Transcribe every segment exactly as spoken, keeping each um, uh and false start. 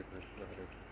Krishna, Hare Krishna.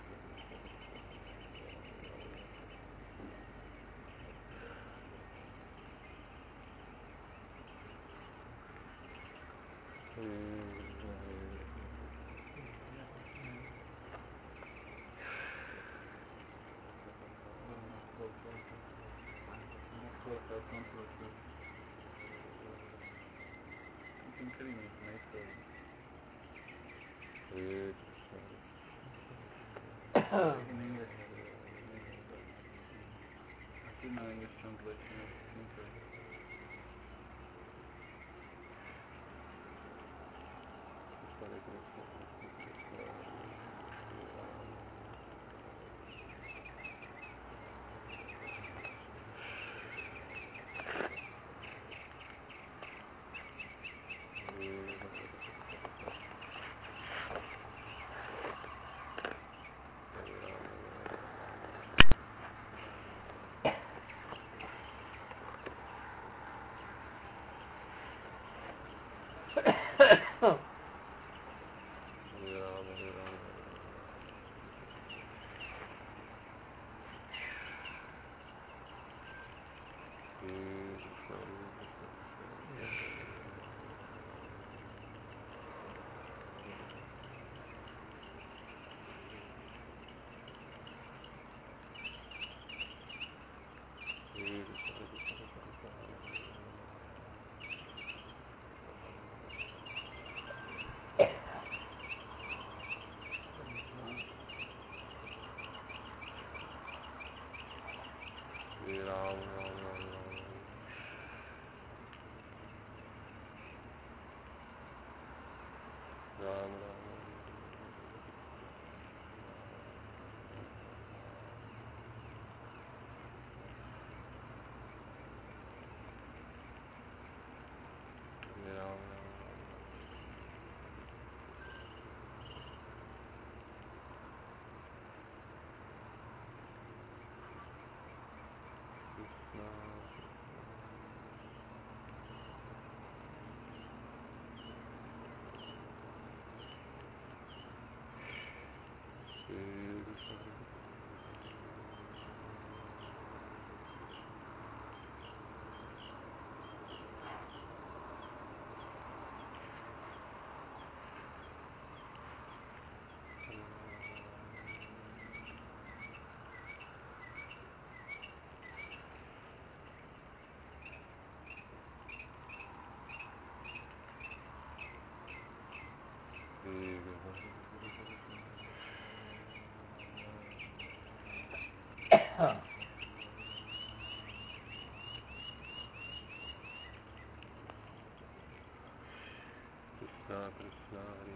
Krishna Krishna Hare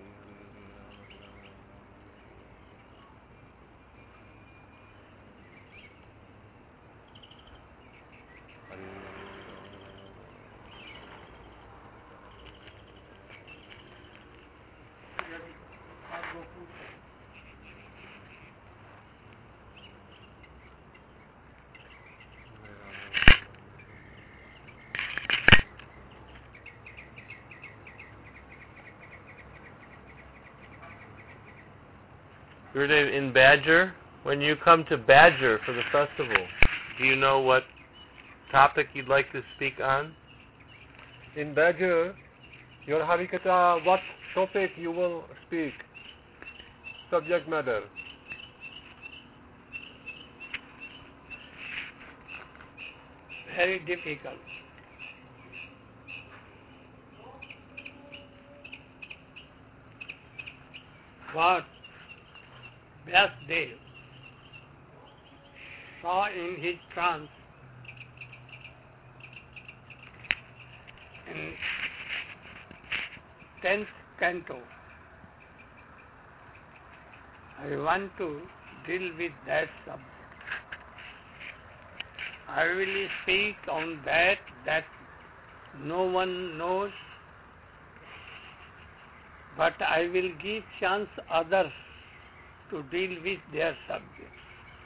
Hare Hare Gurudev, in Badger, when you come to Badger for the festival, do you know what topic you'd like to speak on? In Badger, your Harikatha, what topic you will speak? Subject matter. Very difficult. What Vyasdev saw in his trance in tenth canto. I want to deal with that subject. I will speak on that that no one knows, but I will give chance others to deal with their subjects.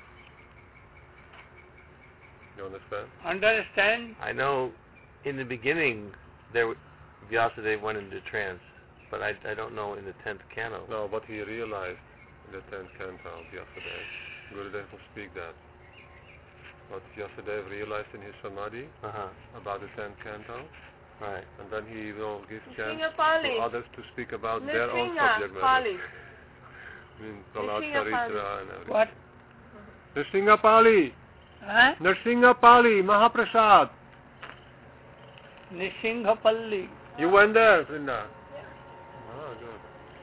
You understand? Understand? I know in the beginning there Vyasadeva went into trance, but I, I don't know in the tenth canto. No, what he realized the tenth canto of Vyasadeva. Gurudev will speak that. What Vyasadeva realized in his samadhi Uh-huh. about the tenth canto, Right. and then he will give chance Nrsinga Pali. to others to speak about their own Nrsinga subject matter. Pali. I mean, Prahlad Nrsinga Charitra Pali. and everything. What? Nrsinga Pali. Huh? Nrsinga Pali, Mahaprasad. Nishinghapalli. You went there, Vrinda? Oh, good.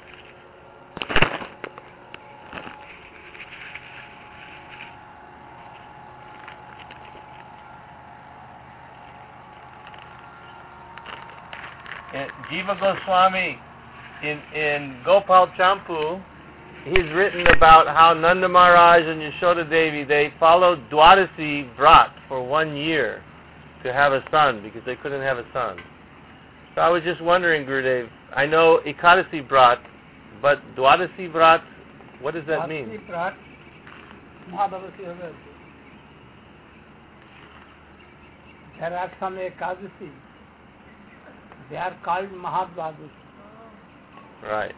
And Jiva Goswami in in Gopal Champu, he's written about how Nanda Maharaj and Yashoda Devi, they followed Dwadasi Vrat for one year to have a son because they couldn't have a son. So I was just wondering, Gurudev, I know Ekadasi Vrat, but Dwadasi Vrat, what does that mean? There are some Ekadasi. They are called Mahadvadasi. Right.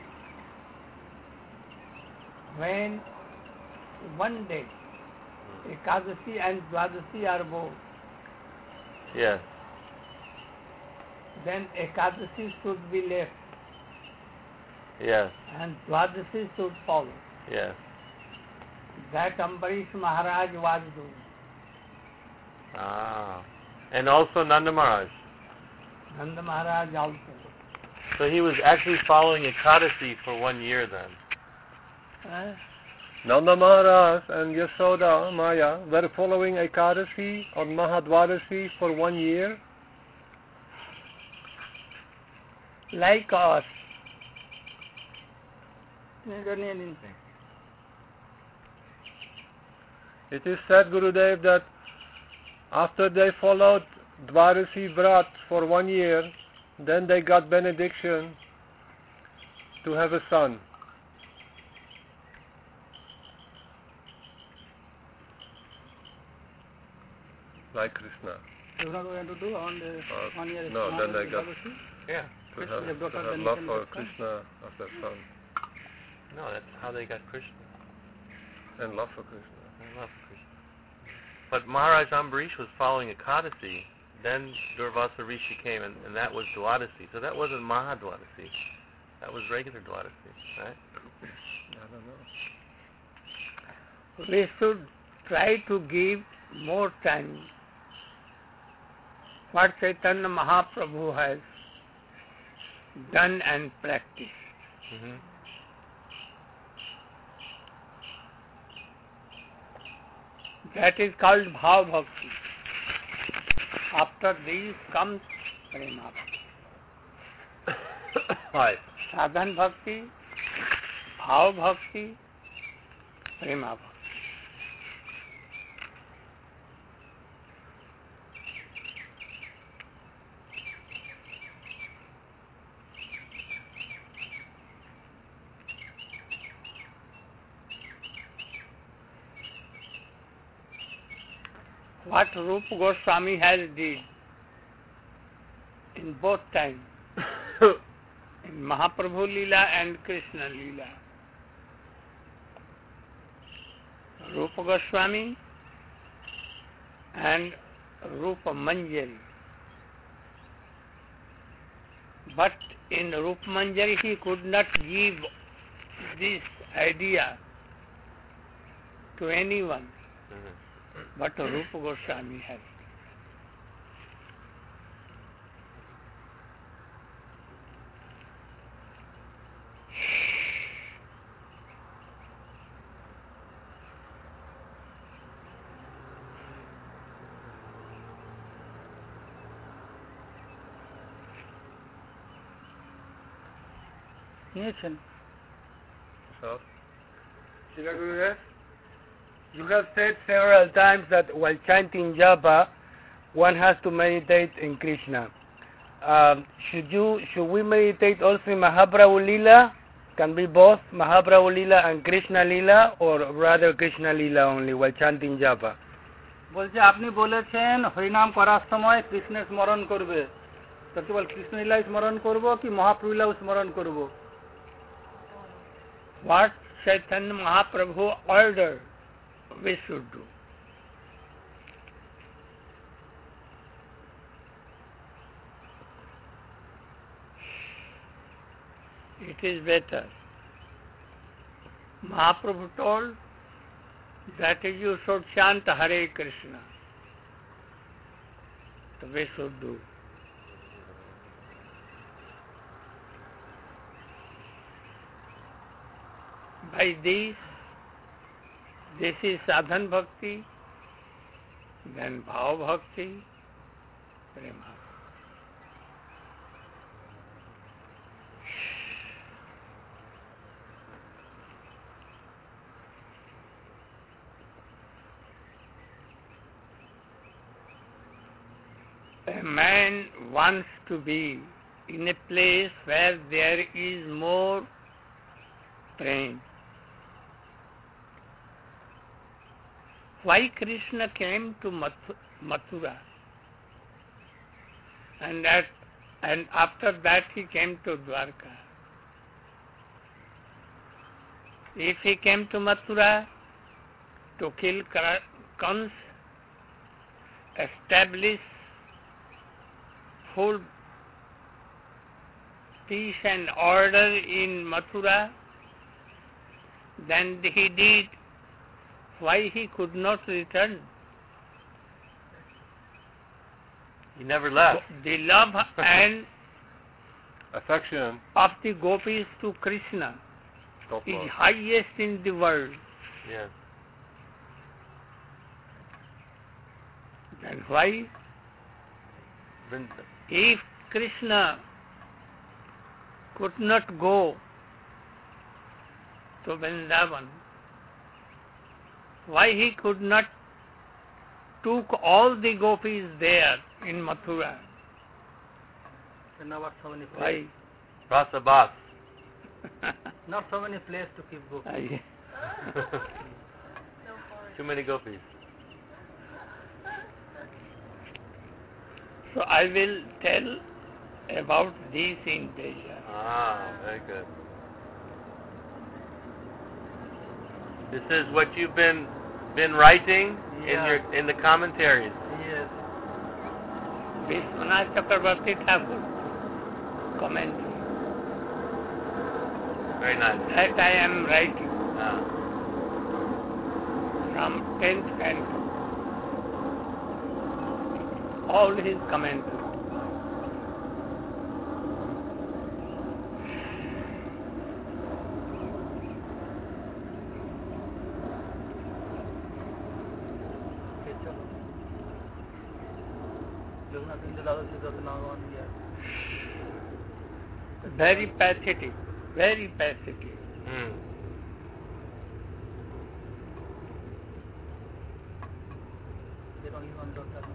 When one day Ekadasi and Dwadasi are both, Yes. then Ekadasi should be left Yes. and Dwadasi should follow. Yes. That Ambarish Maharaj was doing. Ah. And also Nanda Maharaj. Nanda Maharaj also. So he was actually following Ekadasi for one year then. Huh? Nanda Maharaj and Yashoda Maya were following Ekadasi or Mahadwadasi for one year. Like us. You don't need anything. It is said, Gurudev, that after they followed Dwadasi Vrat for one year, then they got benediction to have a son. Like Krishna. You're not going to do on the Uh, one year. no, then they got Yeah. to Krishna, have, they brought to up have the love Nishan for Bhakta. Krishna as their son. No, that's how they got Krishna. And love for Krishna. I love Krishna. But Maharaj Ambarish was following Ekadasi. Then Durvasa Rishi came, and, and that was Dwadasi. So that wasn't Mahadwadasi. That was regular Dwadasi, right? I don't know. We should try to give more time what Chaitanya Mahaprabhu has done and practiced. Mm-hmm. That is called Bhav Bhakti. After these comes Prema Bhakti. Hi. Sadhan Bhakti, Bhav Bhakti, Prema Bhakti. What Rupa Goswami has did in both times, in Mahaprabhu Leela and Krishna Leela. Rupa Goswami and Rupa Manjari. But in Rupa Manjari he could not give this idea to anyone. Mm-hmm. But Rupa Goswami has. Yes, sir. So, You have said several times that while chanting japa, one has to meditate in Krishna. Um, should you should we meditate also in Mahaprabhu Leela? Can be both Mahaprabhu Leela and Krishna Leela, or rather Krishna Leela only while chanting japa? বলছে আপনি বলেছেন হরিনাম করার সময় কৃষ্ণের স্মরণ করবে তো কেবল কৃষ্ণ লীলা স্মরণ করব কি মহাপ্রভু লীলা স্মরণ করব What Chaitanya Mahaprabhu ordered we should do. It is better. Mahaprabhu told that you should chant Hare Krishna. So we should do. By this, this is sadhan bhakti, then bhav bhakti, prema. A man wants to be in a place where there is more prema. Why Krishna came to Mathura, and that, and after that he came to Dwarka. If he came to Mathura to kill Kans, establish full peace and order in Mathura, then he did. Why he could not return? He never left. The love and affection of the gopis to Krishna is highest in the world. Yes. Then why? If Krishna could not go to Vrindavan, why he could not took all the gopis there in Mathura? Not so many Why? places. Rasa Bas. Not so many places to keep gopis. Too many gopis. So I will tell about this in Deja. Ah, very good. This is what you've been been writing Yeah. in your in the commentaries. Yes. Vishwanath Chakrabarti Thakur commentary. Very nice. That I am writing Ah. from tenth canto. All his commentary. Okay, chalo. Jagannath Indra Lal Siddharth Nagavan, yeah. Very pathetic, very pathetic. Hmm. They don't even understand.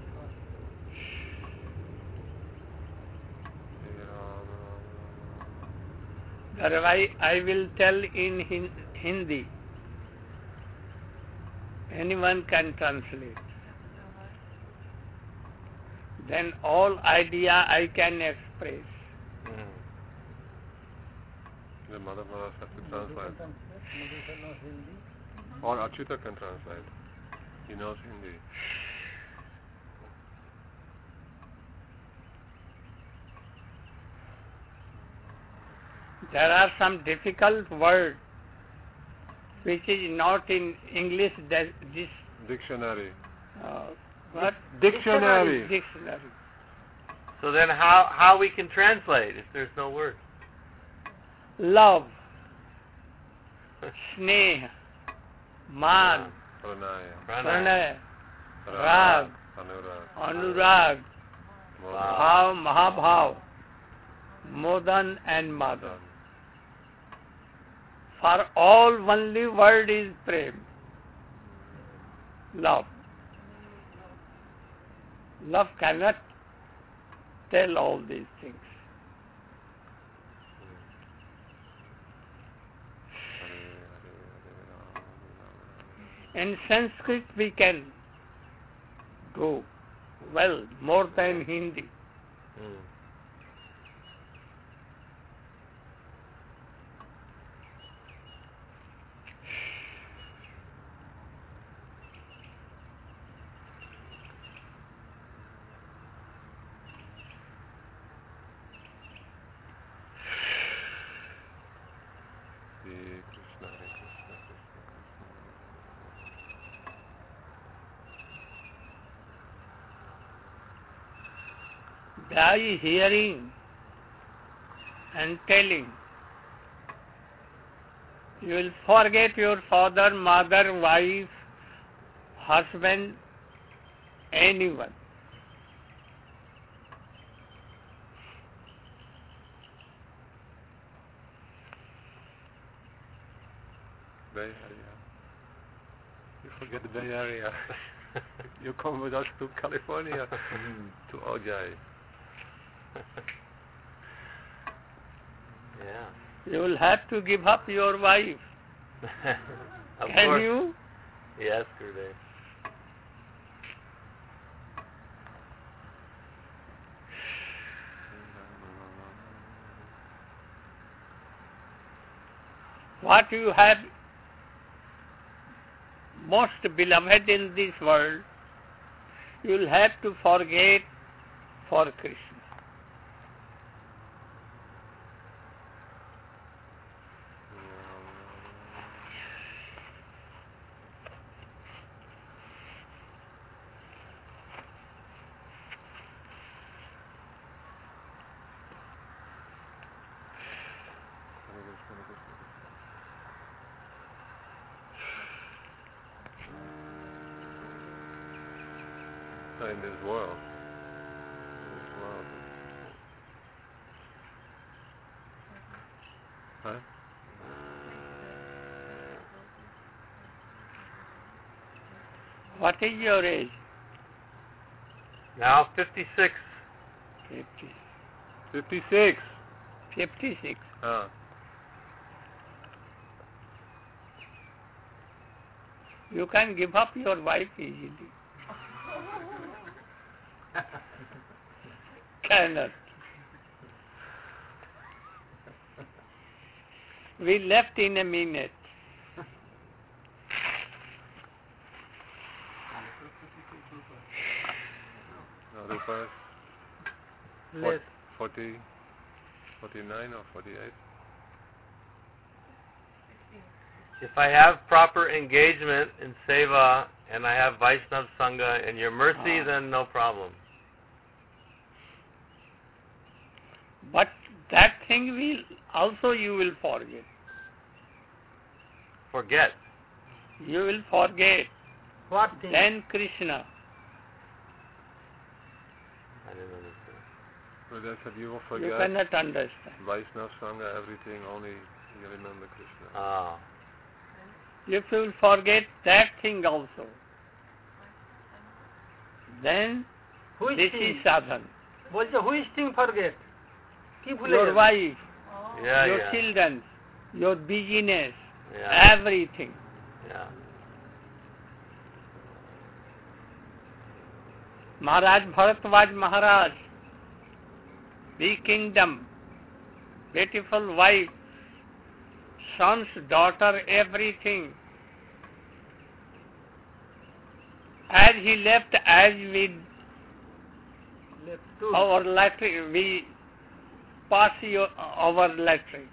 Otherwise, I will tell in Hin- Hindi. Anyone can translate. Then all idea I can express. Hmm. The Mother Maharaj has to translate. Or Achyuta can translate. He knows Hindi. There are some difficult words which is not in English. That this Dictionary. uh, what Dictionary. dictionary. So then, how how we can translate if there's no word? Love, sneh, man, Pranaya. pranay, rag, Anurag. anurag, Mohan. bhav, mahabhav, modan and madan. For all only word is prem, love. Love cannot tell all these things. In Sanskrit we can do well more than Hindi. Hmm. by hearing and telling, you will forget your father, mother, wife, husband, anyone. Bay Area. You forget the Bay Area. You come with us to California, to Ojai. Yeah. You will have to give up your wife. Of Can course. you? Yes, Gurudev. What you have most beloved in this world, you will have to forget for Krishna. In this world. In this world. Huh? What is your age? Now fifty-six. Fifty. Fifty-six. Fifty-six. Ah. You can give up your wife easily. Cannot. We left in a minute. No, Rupas. Less. Forty, forty-nine or forty-eight. If I have proper engagement in seva and I have Vaishnav Sangha and your mercy, Ah. then no problem. But that thing will also you will forget. Forget. You will forget. What thing? Then Krishna. I didn't understand. But I said you will You forget cannot understand. Vaishnava Sangha, everything, only you remember Krishna. Ah. If you will forget that thing also, then Which this thing? is sadhan. বলছে which thing forget? কি ভুলে Your গেল? wife, Yeah, your yeah. children, your business, Yeah. everything. Yeah. Maharaj Bharatwaj Maharaj, big kingdom, beautiful wife, sons, daughter, everything. As he left, as we Left two. our latrine, we pass your, our latrine.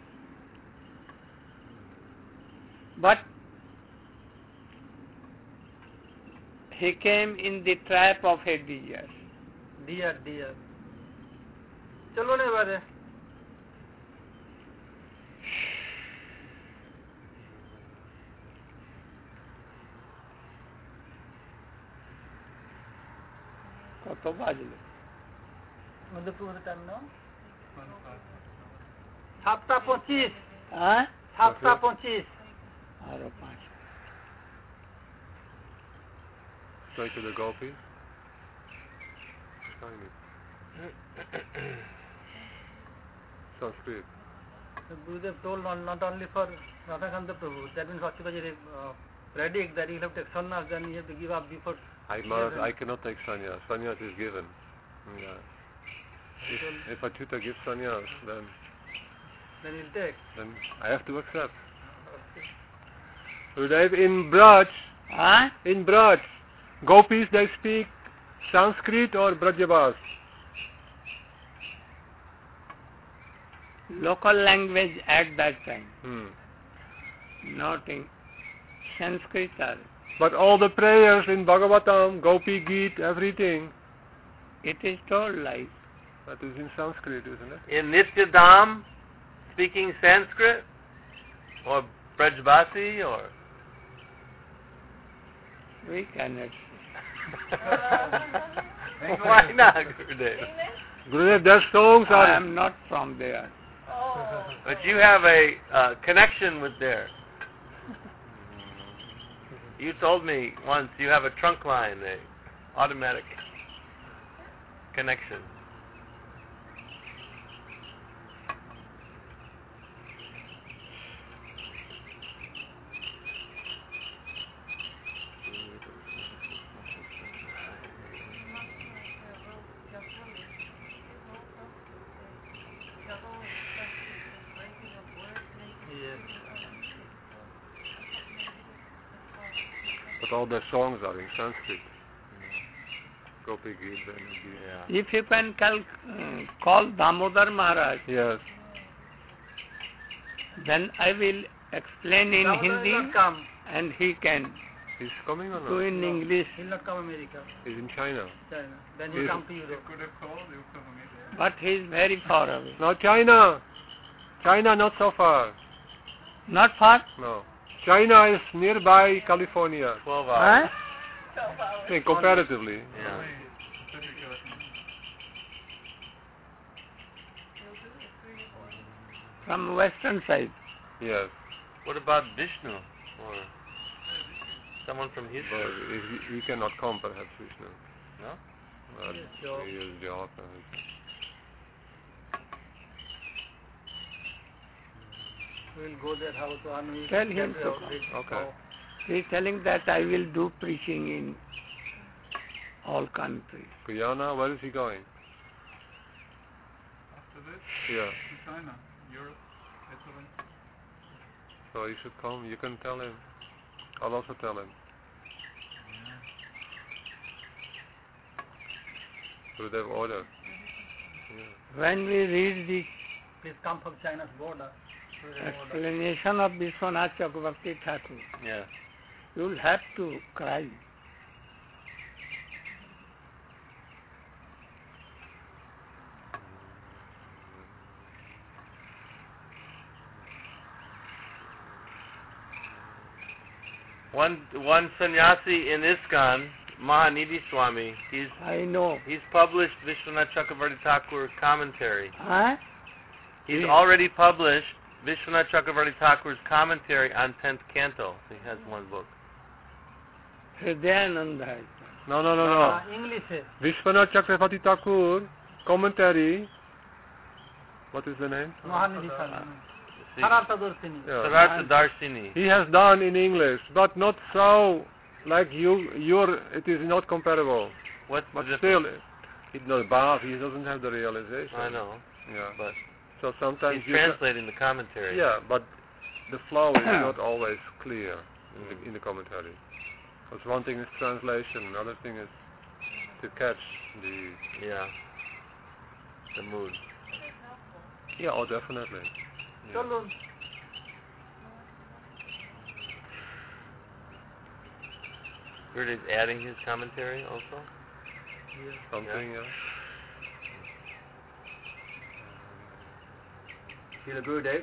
But he came in the trap of a deer. Dear, dear. চলো না এবারে। কত বাজলো? আমাদের পুরো time নাও। সাতটা পঁচিশ। হ্যাঁ? সাতটা পঁচিশ। আরো পাঁচ। Straight to the gopis. Sanskrit. Gurudev told not, not only for Radhakanta Prabhu, that means Bhaktivaji uh, predict that you have to take sannyas, then you have to give up before. I must, I cannot take sannyas. Sannyas is given. Yeah. If, if Achyuta gives sannyas, then Then you'll take. then I have to accept. Gurudev, in Braj, হ্যাঁ? in Braj, gopis they speak Sanskrit or Brajabhas? Local language at that time, Hmm. not in Sanskrit. Or But all the prayers in Bhagavatam, Gopi Geet, everything. it is told like That is in Sanskrit, isn't it? In Nityadam, speaking Sanskrit, or Brajbasi, or We cannot. why not, Gurudev? Gurudev, their songs I are... am not from there. But you have a uh, connection with there. You told me once you have a trunk line, a automatic connection. But all their songs are in Sanskrit. Gopi Gita, Gita. Yeah. If you can call, uh, call Damodar Maharaj, Yes. then I will explain in Damodar will Hindi not come. and he can He's coming or do not? in No. English. He'll not come America, He's in China. China. Then he'll Yes. come to Europe. But he is very far away. No, China. China, not so far. Not far? No. China is nearby California. Twelve Huh? hours. I think comparatively. Yeah. From western side. Yes. What about Vishnu or someone from his But church? he, he cannot come, perhaps, Vishnu. No? Well, Yes, job. he is job. and- We'll go there how to earn. We'll Tell get him the to outlet. Okay. Oh, He is telling that I will do preaching in all countries. Guyana, where is he going? After this, Yeah. to China, Europe, Italy. So he should come. You can tell him. I'll also tell him. Gurudev order. Yeah. When we read the please come from China's border. To the border. explanation of Vishwanath Chakravarti Thakur, Yeah. you will have to cry. One one sannyasi in ISKCON, Mahanidhi Swami, he's I know. he's published Vishwanath Chakravarti Thakur commentary. Huh? He's Yeah. already published Vishwanath Chakravarti Thakur's commentary on tenth canto. He has one book. Hridayananda hai. No, no, no, Uh, no. English है. Vishwanath Chakravarti Thakur, commentary. What is the name? महानिधि साधन. See, Sarartha Darsini. Yeah. Sarartha Darsini. He has done in English, but not so like you. Your it is not comparable. What's the But difference? still, it not Bhav. He doesn't have the realization. I know, Yeah. but So sometimes he's you ca- translating the commentary. yeah, but the flow is not always clear in Mm. the, in the commentary. Because one thing is translation, another thing is to catch the Yeah. The mood. yeah. Oh, definitely. Yeah. चलो. Guru is adding his commentary also. Something. Yeah. Srila Gurudev.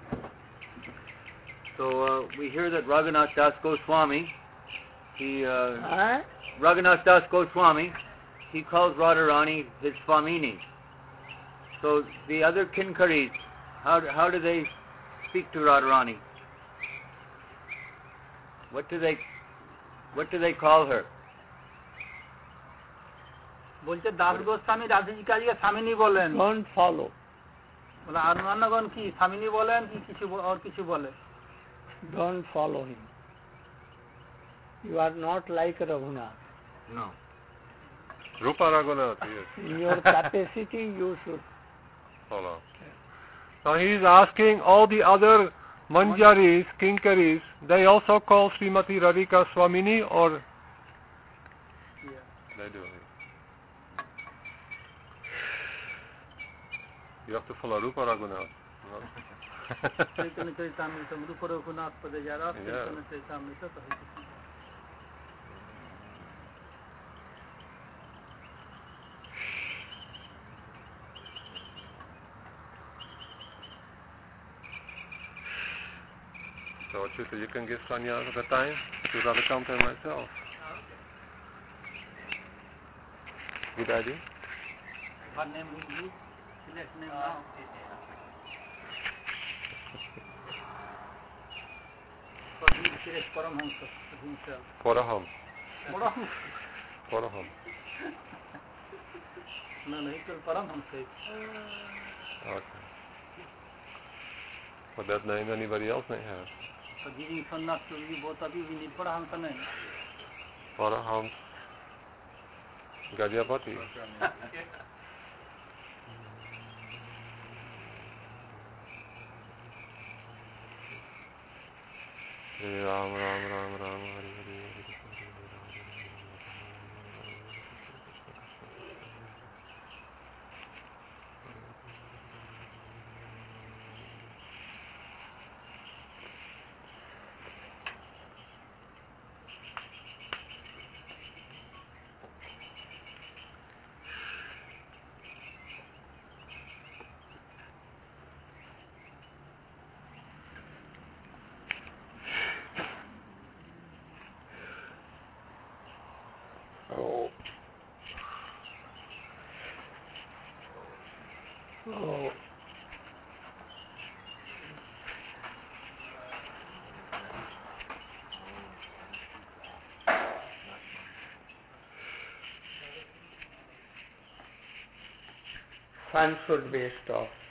So uh, we hear that Raghunath Das Goswami, he uh, Huh? Raghunath Das Goswami, he calls Radharani his Swamini. So the other Kinkaris, how do, how do they speak to Radharani? What do they what do they call her? বলছে দাস গোস্বামী রাধিকাজিকে স্বামিনী বলেন। Don't follow. বলে আর অন্যগণ কি স্বামিনী বলেন কি কিছু ব- আর কিছু বলে? Don't follow him. You are not like Raghunath. No. Rupa Raghunath. Yes. In your capacity, you should. Follow. Now he is asking all the other Manjaris, Kinkaris, they also call Srimati Radhika Swamini or Yeah. they do. You have to follow Rupa Raghunath. No? Chaitanya Charitamrita রূপ রঘুনাথ পদে যারা Yeah. Chaitanya Charitamrita কহিতেছেন। So you, you can give sannyas at a time to Radhakanta and myself. Good idea? What name will you select name now? So he will select Paramahansa himself. Paraham. Paramahansa. Paraham. No, no, he told Paramahansa. Okay. But that name anybody else may have. So giving sannyas to you, both of you, we need Paramahansa name. Paraham. Gadyapati. Ram Ram Ram Ram Hari Hari Hari. Oh. Oh. Sun should be stopped.